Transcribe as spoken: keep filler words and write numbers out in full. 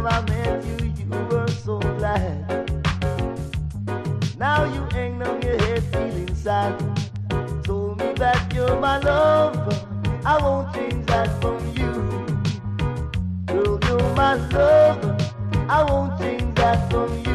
time I met you, you were so glad. Now you hang on your head feeling sad. Told me that you're my lover, I won't change that from you. Girl, you're my lover, I won't change that from you.